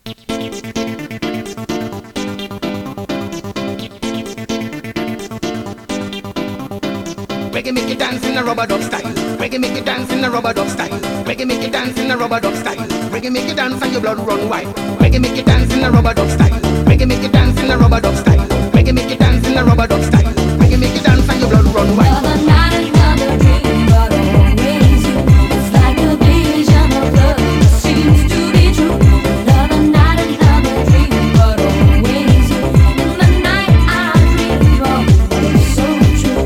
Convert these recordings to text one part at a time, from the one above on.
Reggae make you dance in a rubber dub style. Reggae make you dance in a rubber dub style. Reggae make you dance in a rubber dub style. Reggae make you dance and your blood run wild. Reggae make you dance in a rubber dub style. Reggae make you dance in a rubber dub style. Reggae make you dance in a rubber dub style. Reggae make you dance and your blood run wild. Another night, another dream, but always you. It's like a vision of love that seems to be true. Another night, another dream, but always you. In the night I dream of love so true.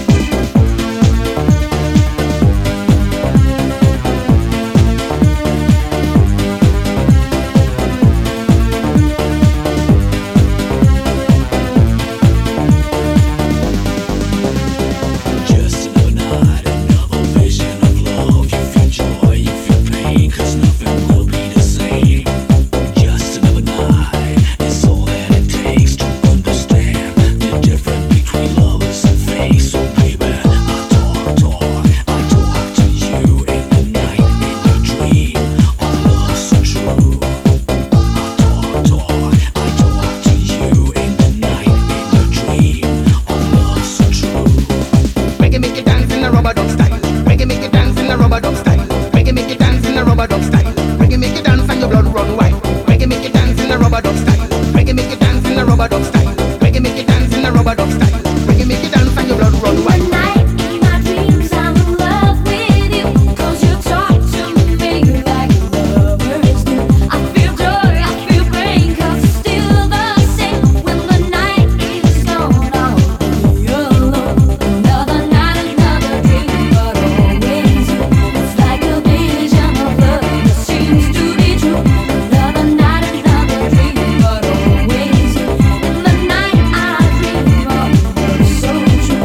Just another night, another vision of love. You feel joy, you feel pain, 'cause nothing will be the same. Just another night, it's all that it takes to understand the difference between lovers and fake. So baby, I talk to you in the night, in your dream, of love so true. I talk to you in the night, in your dream, of love so true. Reggae make you dance in a rubber dub style. Reggae make you dance in a rubber dub style. Reggae make you dance in a rubber dub style. Reggae make you dance and your blood run wild. Reggae make you dance in a rubber dub style. Reggae make you dance in a rubber dub style. Reggae make you dance in a rubber dub style. Reggae make you dance and your blood run wild. Night in my dreams, I'm in love with you. 'Cause you talk to me like lovers do. I feel joy, I feel pain, 'cause it's still the same. When the night is gone, I'll be alone. Another night, another dream, but always you. It's like a vision of love that seems to be true. Another night, another dream, but always you. In the night I dream of love so true.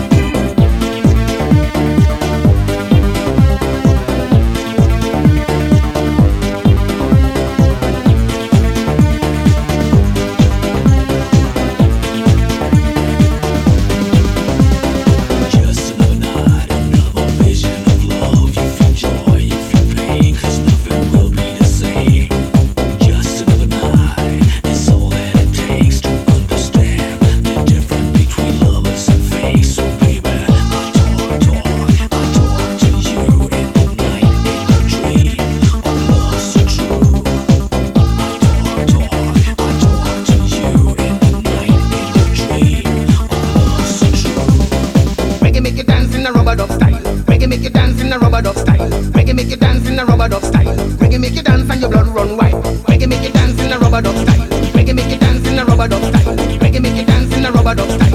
Just another night, another vision of love. You feel joy, you feel pain, 'cause nothing will be the same. Just another night, it's all that it takes to understand the difference between lovers and fake. So baby, I talk to you in the night, in your dream, of love so true. I talk to you in the night, in your dream, of love so true. Reggae make you dance in a rubber dub style. Reggae make you dance in a rubber dub style. Reggae make you dance in a rubber dub style. Reggae make you dance and your blood run wild. Reggae make you dance in a rubber dub style. Reggae make you dance in a rubber dub style. Reggae make you dance in a rubber dub style.